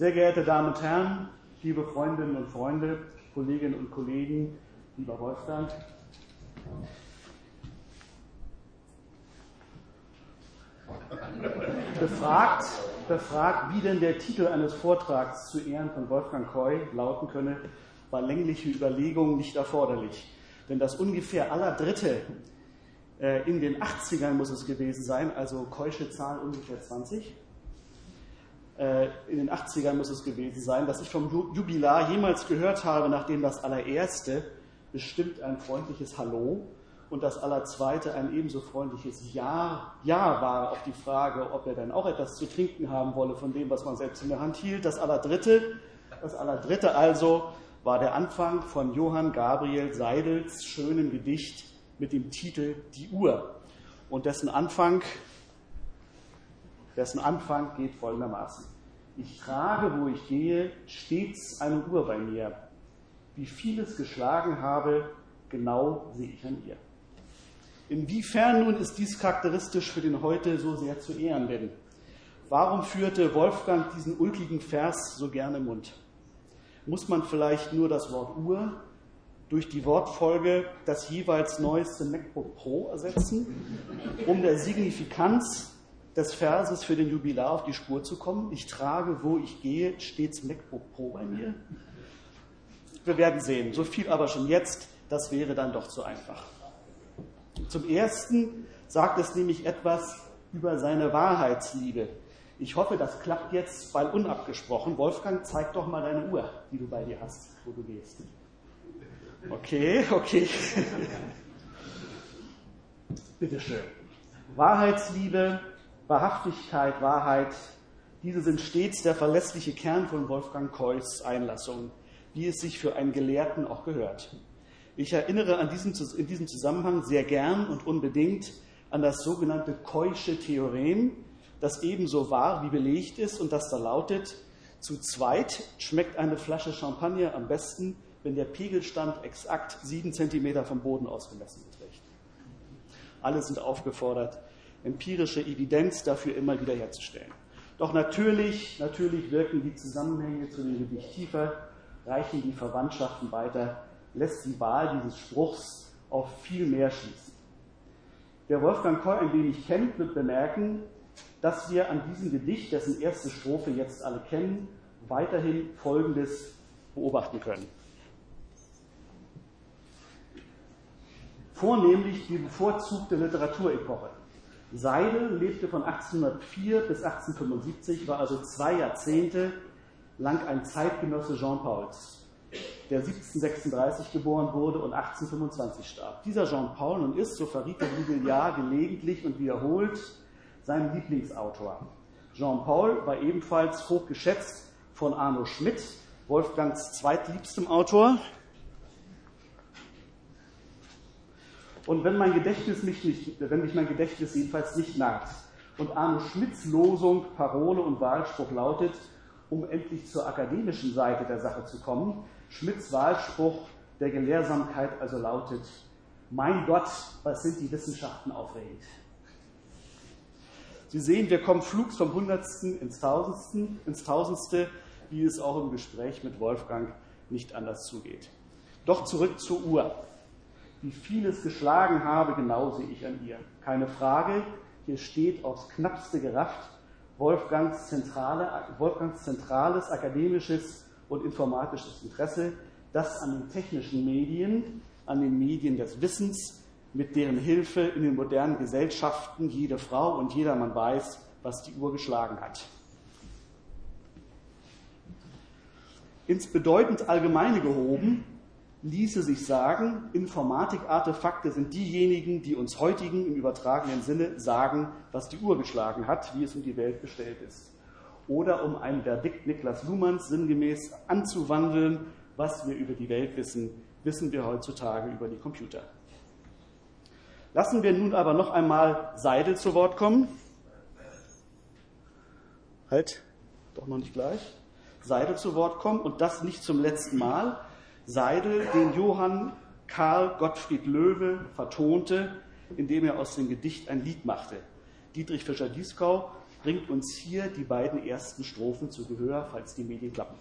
Sehr geehrte Damen und Herren, liebe Freundinnen und Freunde, Kolleginnen und Kollegen, lieber Wolfgang. Befragt, wie denn der Titel eines Vortrags zu Ehren von Wolfgang Koy lauten könne, war längliche Überlegung nicht erforderlich. Denn das ungefähr aller Dritte in den 80ern muss es gewesen sein, also Koysche Zahl ungefähr 20, in den 80ern muss es gewesen sein, dass ich vom Jubilar jemals gehört habe, nachdem das allererste bestimmt ein freundliches Hallo und das Allerzweite ein ebenso freundliches Ja war auf die Frage, ob er denn auch etwas zu trinken haben wolle von dem, was man selbst in der Hand hielt. Das Allerdritte also war der Anfang von Johann Gabriel Seidels schönem Gedicht mit dem Titel Die Uhr. Und dessen Anfang geht folgendermaßen. Ich trage, wo ich gehe, stets eine Uhr bei mir. Wie vieles geschlagen habe, genau sehe ich an ihr. Inwiefern nun ist dies charakteristisch für den heute so sehr zu ehrenden? Warum führte Wolfgang diesen ulkigen Vers so gerne im Mund? Muss man vielleicht nur das Wort Uhr durch die Wortfolge das jeweils neueste MacBook Pro ersetzen, um der Signifikanz des Verses für den Jubilar auf die Spur zu kommen? Ich trage, wo ich gehe, stets MacBook Pro bei mir. Wir werden sehen. So viel aber schon jetzt, das wäre dann doch zu einfach. Zum Ersten sagt es nämlich etwas über seine Wahrheitsliebe. Ich hoffe, das klappt jetzt, weil unabgesprochen. Wolfgang, zeig doch mal deine Uhr, die du bei dir hast, wo du gehst. Okay. Bitteschön. Wahrheitsliebe, Wahrhaftigkeit, Wahrheit, diese sind stets der verlässliche Kern von Wolfgang Koys Einlassung, wie es sich für einen Gelehrten auch gehört. Ich erinnere in diesem Zusammenhang sehr gern und unbedingt an das sogenannte Koysche Theorem, das ebenso wahr wie belegt ist und das da lautet: Zu zweit schmeckt eine Flasche Champagner am besten, wenn der Pegelstand exakt 7 cm vom Boden ausgemessen beträgt. Alle sind aufgefordert, empirische Evidenz dafür immer wieder herzustellen. Doch natürlich wirken die Zusammenhänge zu dem Gedicht tiefer, reichen die Verwandtschaften weiter, lässt die Wahl dieses Spruchs auf viel mehr schließen. Wer Wolfgang Koy ein wenig kennt, wird bemerken, dass wir an diesem Gedicht, dessen erste Strophe jetzt alle kennen, weiterhin Folgendes beobachten können. Vornehmlich die bevorzugte Literaturepoche. Seidel lebte von 1804 bis 1875, war also 2 Jahrzehnte lang ein Zeitgenosse Jean Pauls, der 1736 geboren wurde und 1825 starb. Dieser Jean Paul nun ist, so verriet der Jubilar gelegentlich und wiederholt, sein Lieblingsautor. Jean Paul war ebenfalls hochgeschätzt von Arno Schmidt, Wolfgangs zweitliebstem Autor. Und wenn mein Gedächtnis jedenfalls nicht narrt und Arno Schmidts Losung, Parole und Wahlspruch lautet, um endlich zur akademischen Seite der Sache zu kommen, Schmidts Wahlspruch der Gelehrsamkeit also lautet: Mein Gott, was sind die Wissenschaften aufregend. Sie sehen, wir kommen flugs vom Hundertsten ins Tausendste, wie es auch im Gespräch mit Wolfgang nicht anders zugeht. Doch zurück zur Uhr. Wie viel es geschlagen habe, genau sehe ich an ihr. Keine Frage, hier steht aufs Knappste gerafft Wolfgangs zentrales akademisches und informatisches Interesse, das an den technischen Medien, an den Medien des Wissens, mit deren Hilfe in den modernen Gesellschaften jede Frau und jedermann weiß, was die Uhr geschlagen hat. Ins bedeutend Allgemeine gehoben, ließe sich sagen, Informatik-Artefakte sind diejenigen, die uns heutigen im übertragenen Sinne sagen, was die Uhr geschlagen hat, wie es um die Welt bestellt ist. Oder um ein Verdikt Niklas Luhmanns sinngemäß anzuwandeln, was wir über die Welt wissen, wissen wir heutzutage über die Computer. Lassen wir nun aber noch einmal Seidel zu Wort kommen. Halt, doch noch nicht gleich. Seidel zu Wort kommen und das nicht zum letzten Mal. Seidel, den Johann Karl Gottfried Loewe vertonte, indem er aus dem Gedicht ein Lied machte. Dietrich Fischer-Dieskau bringt uns hier die beiden ersten Strophen zu Gehör, falls die Medien klappen.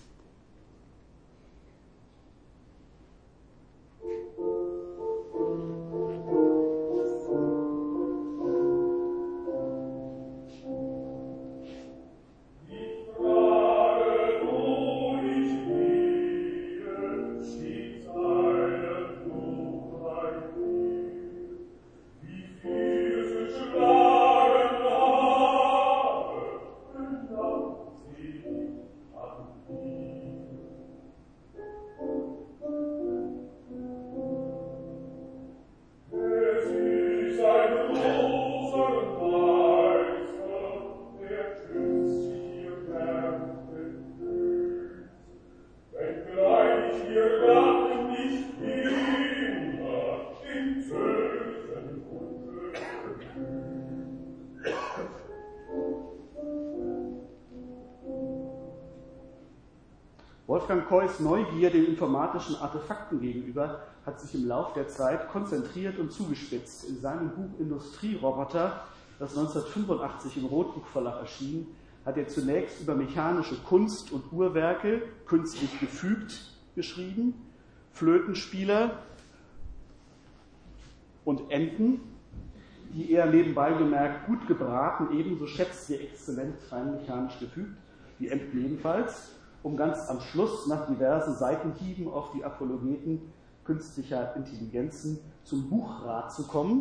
Wolfgang Keuys Neugier den informatischen Artefakten gegenüber hat sich im Lauf der Zeit konzentriert und zugespitzt. In seinem Buch Industrieroboter, das 1985 im Rotbuch Verlag erschien, hat er zunächst über mechanische Kunst und Uhrwerke, künstlich gefügt, geschrieben, Flötenspieler und Enten, die er nebenbei bemerkt gut gebraten, ebenso schätzt wie exzellent rein mechanisch gefügt, die Enten ebenfalls, um ganz am Schluss nach diversen Seitenhieben auf die Apologeten künstlicher Intelligenzen zum Buchrat zu kommen,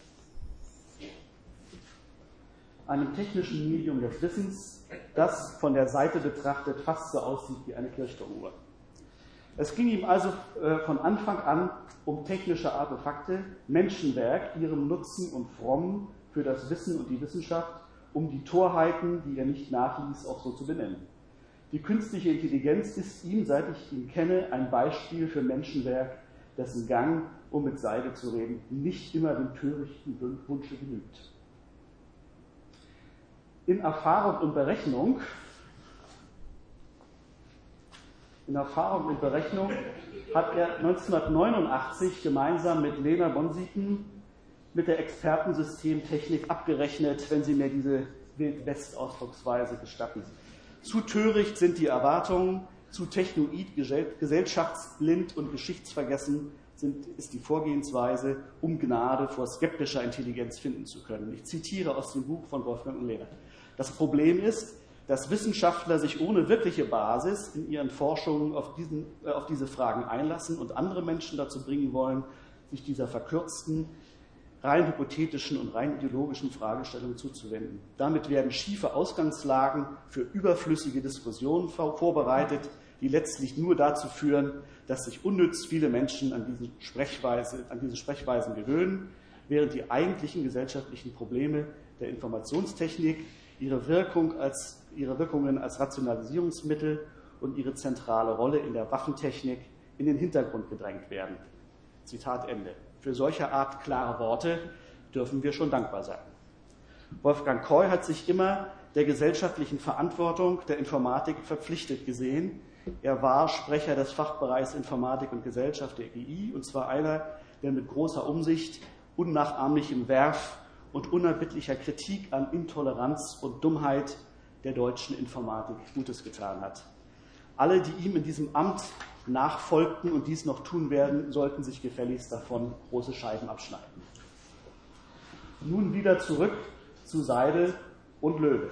einem technischen Medium des Wissens, das von der Seite betrachtet fast so aussieht wie eine Kirchturmuhr. Es ging ihm also von Anfang an um technische Artefakte, Menschenwerk, ihrem Nutzen und Frommen für das Wissen und die Wissenschaft, um die Torheiten, die er nicht nachließ, auch so zu benennen. Die künstliche Intelligenz ist ihm, seit ich ihn kenne, ein Beispiel für Menschenwerk, dessen Gang, um mit Seide zu reden, nicht immer dem törichten Wunsche genügt. In Erfahrung und Berechnung hat er 1989 gemeinsam mit Lena Bonsieten mit der Expertensystemtechnik abgerechnet, wenn Sie mir diese Wild-West-Ausdrucksweise gestatten. Zu töricht sind die Erwartungen, zu technoid, gesellschaftsblind und geschichtsvergessen ist die Vorgehensweise, um Gnade vor skeptischer Intelligenz finden zu können. Ich zitiere aus dem Buch von Wolfgang und Lena. Das Problem ist, dass Wissenschaftler sich ohne wirkliche Basis in ihren Forschungen auf diese Fragen einlassen und andere Menschen dazu bringen wollen, sich dieser verkürzten, rein hypothetischen und rein ideologischen Fragestellungen zuzuwenden. Damit werden schiefe Ausgangslagen für überflüssige Diskussionen vorbereitet, die letztlich nur dazu führen, dass sich unnütz viele Menschen an diese Sprechweisen gewöhnen, während die eigentlichen gesellschaftlichen Probleme der Informationstechnik ihre Wirkungen als Rationalisierungsmittel und ihre zentrale Rolle in der Waffentechnik in den Hintergrund gedrängt werden. Zitat Ende. Für solche Art klare Worte dürfen wir schon dankbar sein. Wolfgang Koy hat sich immer der gesellschaftlichen Verantwortung der Informatik verpflichtet gesehen. Er war Sprecher des Fachbereichs Informatik und Gesellschaft der GI, und zwar einer, der mit großer Umsicht, unnachahmlichem Werf und unerbittlicher Kritik an Intoleranz und Dummheit der deutschen Informatik Gutes getan hat. Alle, die ihm in diesem Amt nachfolgten und dies noch tun werden, sollten sich gefälligst davon große Scheiben abschneiden. Nun wieder zurück zu Seide und Löwe.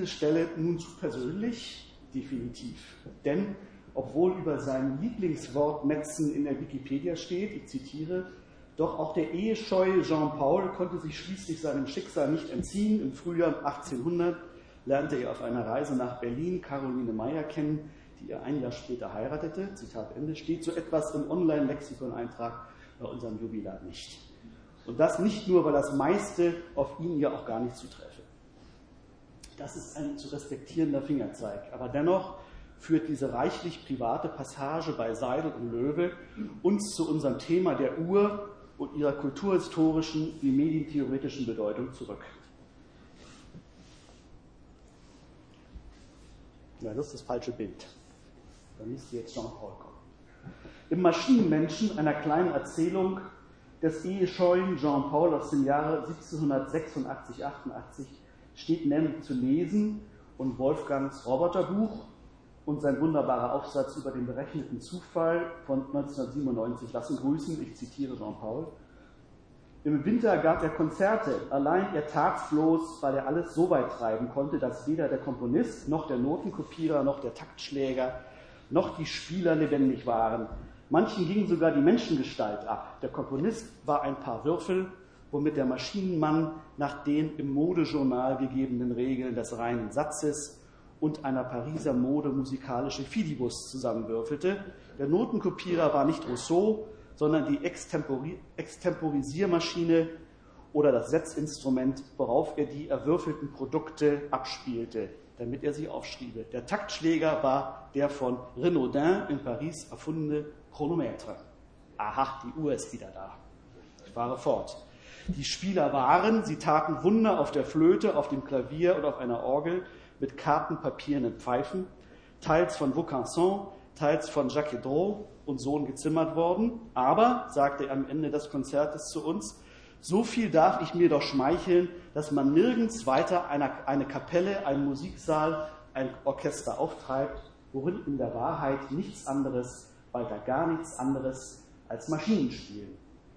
Stelle nun zu persönlich? Definitiv. Denn obwohl über sein Lieblingswortnetzen in der Wikipedia steht, ich zitiere, doch auch der ehescheue Jean-Paul konnte sich schließlich seinem Schicksal nicht entziehen. Im Frühjahr 1800 lernte er auf einer Reise nach Berlin Caroline Meyer kennen, die er ein Jahr später heiratete. Zitat Ende. Steht so etwas im Online-Lexikon-Eintrag bei unserem Jubilar nicht. Und das nicht nur, weil das meiste auf ihn ja auch gar nicht zuträfe. Das ist ein zu respektierender Fingerzeig. Aber dennoch führt diese reichlich private Passage bei Seidel und Loewe uns zu unserem Thema der Uhr und ihrer kulturhistorischen wie medientheoretischen Bedeutung zurück. Ja, das ist das falsche Bild. Da müsste jetzt Jean-Paul kommen. Im Maschinenmenschen, einer kleinen Erzählung des ehescheuen Jean-Paul aus dem Jahre 1786, 88, steht nämlich zu lesen und Wolfgangs Roboterbuch und sein wunderbarer Aufsatz über den berechneten Zufall von 1997 lassen grüßen, ich zitiere Jean-Paul. Im Winter gab er Konzerte, allein er tagslos, weil er alles so weit treiben konnte, dass weder der Komponist, noch der Notenkopierer, noch der Taktschläger, noch die Spieler lebendig waren. Manchen ging sogar die Menschengestalt ab. Der Komponist war ein paar Würfel, womit der Maschinenmann nach den im Modejournal gegebenen Regeln des reinen Satzes und einer Pariser Mode musikalische Fidibus zusammenwürfelte. Der Notenkopierer war nicht Rousseau, sondern die Extemporisiermaschine oder das Setzinstrument, worauf er die erwürfelten Produkte abspielte, damit er sie aufschriebe. Der Taktschläger war der von Renaudin in Paris erfundene Chronometre. Aha, die Uhr ist wieder da. Ich fahre fort. Die Spieler waren, sie taten Wunder auf der Flöte, auf dem Klavier oder auf einer Orgel mit kartenpapierenden Pfeifen, teils von Vaucanson, teils von Jacques Drouot und Sohn gezimmert worden. Aber, sagte er am Ende des Konzertes zu uns, so viel darf ich mir doch schmeicheln, dass man nirgends weiter eine Kapelle, einen Musiksaal, ein Orchester auftreibt, worin in der Wahrheit nichts anderes, weiter gar nichts anderes als Maschinen spielen.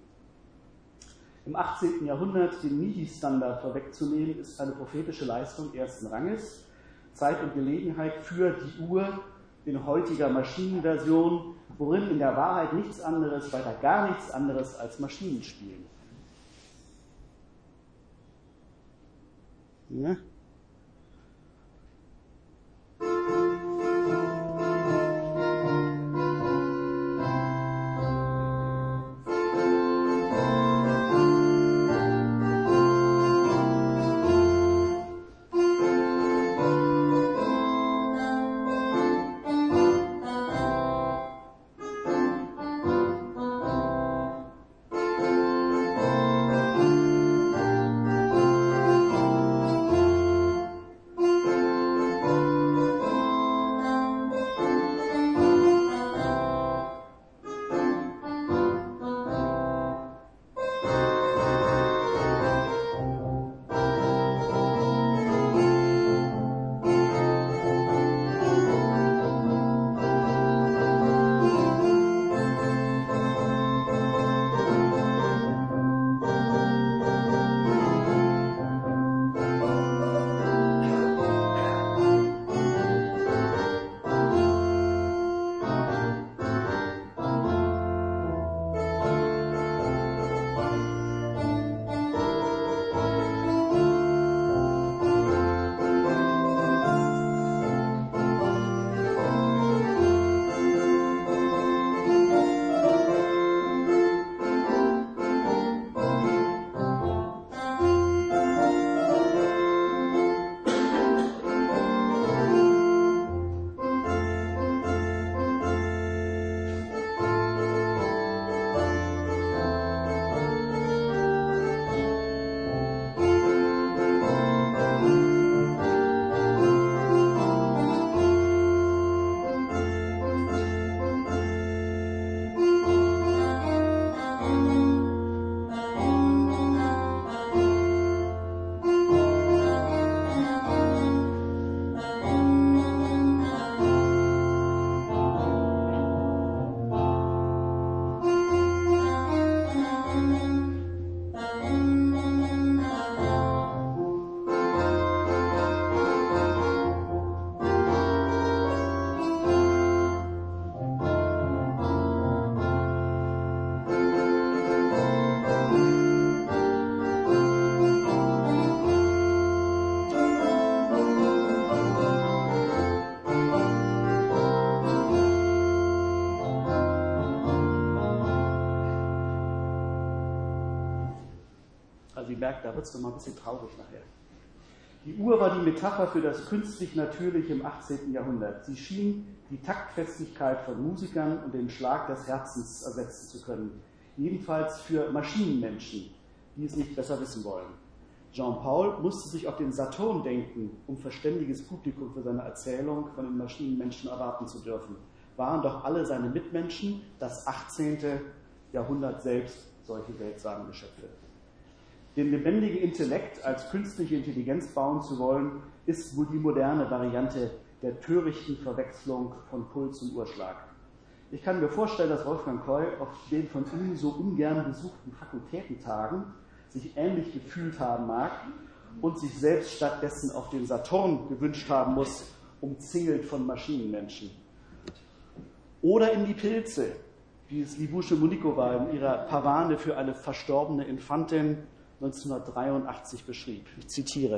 Im 18. Jahrhundert den MIDI-Standard vorwegzunehmen, ist eine prophetische Leistung ersten Ranges. Zeit und Gelegenheit für die Uhr in heutiger Maschinenversion, worin in der Wahrheit nichts anderes, weiter gar nichts anderes als Maschinen spielen. Ja. Also ihr merkt, da wird es noch mal ein bisschen traurig nachher. Die Uhr war die Metapher für das künstlich-natürliche im 18. Jahrhundert. Sie schien die Taktfestigkeit von Musikern und den Schlag des Herzens ersetzen zu können. Jedenfalls für Maschinenmenschen, die es nicht besser wissen wollen. Jean-Paul musste sich auf den Saturn denken, um verständiges Publikum für seine Erzählung von den Maschinenmenschen erwarten zu dürfen. Waren doch alle seine Mitmenschen, das 18. Jahrhundert selbst, solche seltsamen Geschöpfe. Den lebendigen Intellekt als künstliche Intelligenz bauen zu wollen, ist wohl die moderne Variante der törichten Verwechslung von Puls und Uhrschlag. Ich kann mir vorstellen, dass Wolfgang Koy auf den von ihm so ungern besuchten Fakultätentagen sich ähnlich gefühlt haben mag und sich selbst stattdessen auf den Saturn gewünscht haben muss, umzingelt von Maschinenmenschen. Oder in die Pilze, wie es Libouche Monikova in ihrer Pavane für eine verstorbene Infantin 1983 beschrieb. Ich zitiere.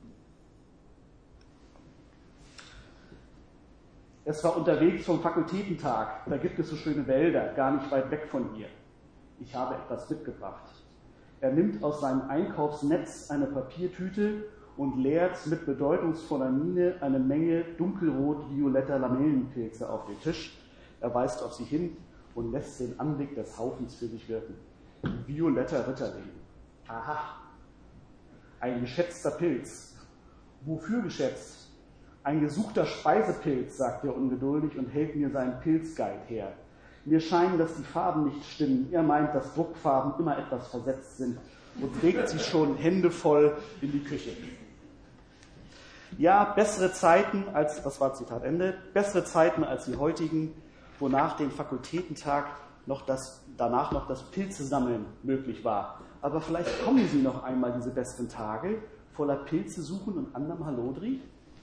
Es war unterwegs vom Fakultätentag, da gibt es so schöne Wälder, gar nicht weit weg von hier. Ich habe etwas mitgebracht. Er nimmt aus seinem Einkaufsnetz eine Papiertüte und leert mit bedeutungsvoller Miene eine Menge dunkelrot-violetter Lamellenpilze auf den Tisch. Er weist auf sie hin und lässt den Anblick des Haufens für sich wirken. Violetter Ritterling. Aha, ein geschätzter Pilz. Wofür geschätzt? Ein gesuchter Speisepilz, sagt er ungeduldig und hält mir seinen Pilzguide her. Mir scheinen, dass die Farben nicht stimmen. Er meint, dass Druckfarben immer etwas versetzt sind und trägt sie schon händevoll in die Küche. Ja, bessere Zeiten als, das war Zitat Ende, bessere Zeiten als die heutigen, wo nach dem Fakultätentag danach noch das Pilzesammeln möglich war. Aber vielleicht kommen Sie noch einmal diese besten Tage voller Pilze suchen und anderem Hallodri?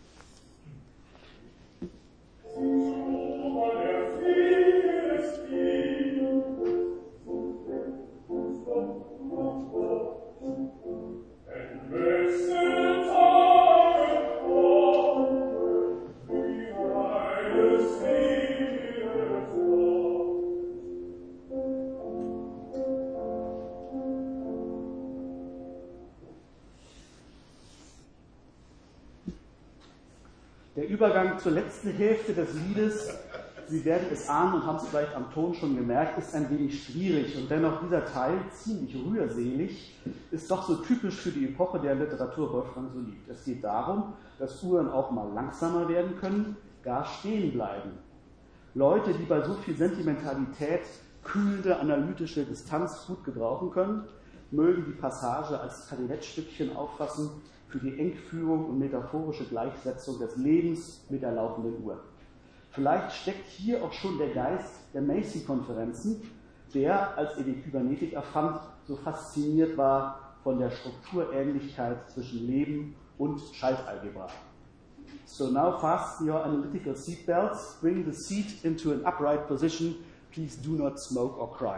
Der Übergang zur letzten Hälfte des Liedes, Sie werden es ahnen und haben es vielleicht am Ton schon gemerkt, ist ein wenig schwierig und dennoch dieser Teil, ziemlich rührselig, ist doch so typisch für die Epoche der Literatur Wolfgang so liebt. Es geht darum, dass Uhren auch mal langsamer werden können, gar stehen bleiben. Leute, die bei so viel Sentimentalität kühlende, analytische Distanz gut gebrauchen können, mögen die Passage als Klarinettstückchen auffassen für die Engführung und metaphorische Gleichsetzung des Lebens mit der laufenden Uhr. Vielleicht steckt hier auch schon der Geist der Macy-Konferenzen, der, als er die Kybernetik erfand, so fasziniert war von der Strukturähnlichkeit zwischen Leben und Schaltalgebra. So now fasten your analytical seatbelts, bring the seat into an upright position, please do not smoke or cry.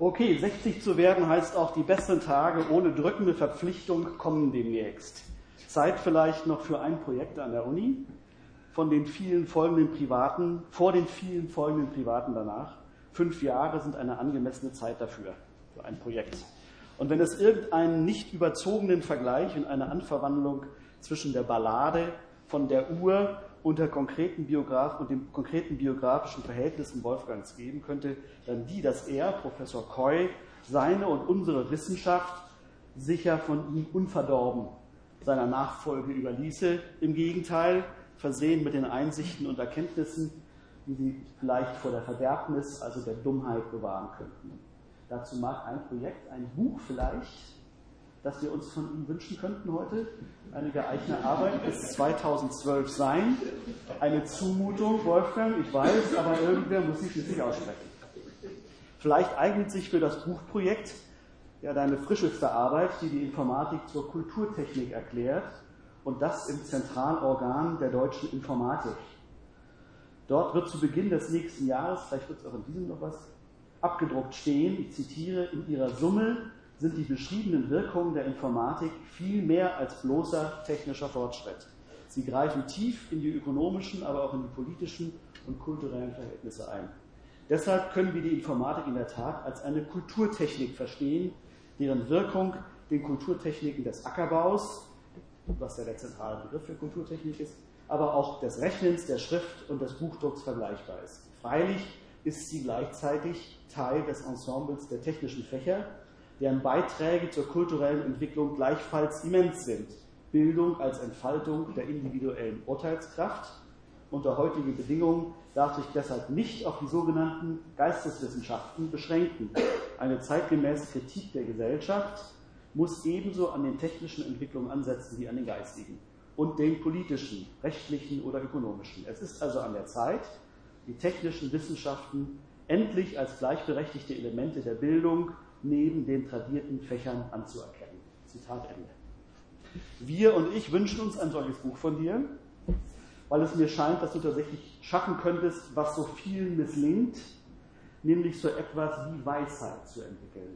Okay, 60 zu werden heißt auch, die besseren Tage ohne drückende Verpflichtung kommen demnächst. Zeit vielleicht noch für ein Projekt an der Uni, vor den vielen folgenden privaten danach. 5 Jahre sind eine angemessene Zeit dafür, für ein Projekt. Und wenn es irgendeinen nicht überzogenen Vergleich und eine Anverwandlung zwischen der Ballade von der Uhr und den konkreten biografischen Verhältnissen Wolfgangs geben könnte, dann die, dass er, Professor Coy, seine und unsere Wissenschaft sicher von ihm unverdorben seiner Nachfolge überließe. Im Gegenteil, versehen mit den Einsichten und Erkenntnissen, die sie vielleicht vor der Verderbnis, also der Dummheit, bewahren könnten. Dazu mag ein Projekt, ein Buch vielleicht, das wir uns von ihm wünschen könnten heute, eine geeignete Arbeit bis 2012 sein. Eine Zumutung, Wolfgang, ich weiß, aber irgendwer muss sich schließlich aussprechen. Vielleicht eignet sich für das Buchprojekt ja deine frischeste Arbeit, die die Informatik zur Kulturtechnik erklärt, und das im Zentralorgan der deutschen Informatik. Dort wird zu Beginn des nächsten Jahres, vielleicht wird es auch in diesem noch was, abgedruckt stehen, ich zitiere, in ihrer Summe sind die beschriebenen Wirkungen der Informatik viel mehr als bloßer technischer Fortschritt. Sie greifen tief in die ökonomischen, aber auch in die politischen und kulturellen Verhältnisse ein. Deshalb können wir die Informatik in der Tat als eine Kulturtechnik verstehen, deren Wirkung den Kulturtechniken des Ackerbaus, was ja der zentrale Begriff für Kulturtechnik ist, aber auch des Rechnens, der Schrift und des Buchdrucks vergleichbar ist. Freilich ist sie gleichzeitig Teil des Ensembles der technischen Fächer, deren Beiträge zur kulturellen Entwicklung gleichfalls immens sind. Bildung als Entfaltung der individuellen Urteilskraft. Unter heutigen Bedingungen darf sich deshalb nicht auf die sogenannten Geisteswissenschaften beschränken. Eine zeitgemäße Kritik der Gesellschaft muss ebenso an den technischen Entwicklungen ansetzen wie an den geistigen und den politischen, rechtlichen oder ökonomischen. Es ist also an der Zeit, die technischen Wissenschaften endlich als gleichberechtigte Elemente der Bildung neben den tradierten Fächern anzuerkennen. Zitat Ende. Wir und ich wünschen uns ein solches Buch von dir, weil es mir scheint, dass du tatsächlich schaffen könntest, was so vielen misslingt, nämlich so etwas wie Weisheit zu entwickeln.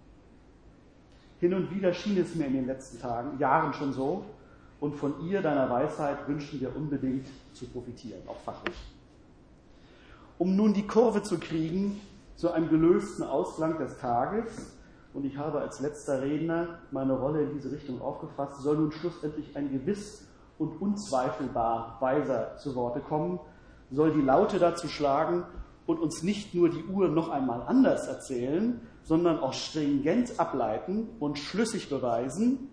Hin und wieder schien es mir in den letzten Jahren schon so, und von ihr, deiner Weisheit, wünschen wir unbedingt zu profitieren, auch fachlich. Um nun die Kurve zu kriegen zu einem gelösten Ausklang des Tages, und ich habe als letzter Redner meine Rolle in diese Richtung aufgefasst, soll nun schlussendlich ein gewiss und unzweifelbar Weiser zu Worte kommen, soll die Laute dazu schlagen und uns nicht nur die Uhr noch einmal anders erzählen, sondern auch stringent ableiten und schlüssig beweisen,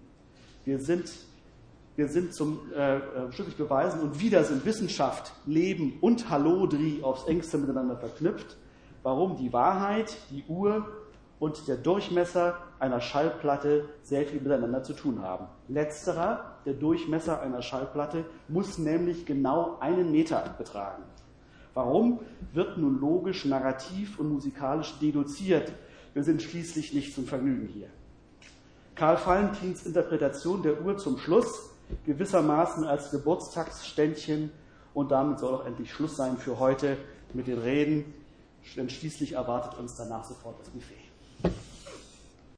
schlüssig beweisen und wieder sind Wissenschaft, Leben und Hallodri aufs engste miteinander verknüpft, warum die Wahrheit, die Uhr und der Durchmesser einer Schallplatte sehr viel miteinander zu tun haben. Letzterer, der Durchmesser einer Schallplatte, muss nämlich genau 1 Meter betragen. Warum wird nun logisch, narrativ und musikalisch deduziert? Wir sind schließlich nicht zum Vergnügen hier. Karl Valentins Interpretation der Uhr zum Schluss, gewissermaßen als Geburtstagsständchen, und damit soll auch endlich Schluss sein für heute mit den Reden, denn schließlich erwartet uns danach sofort das Buffet.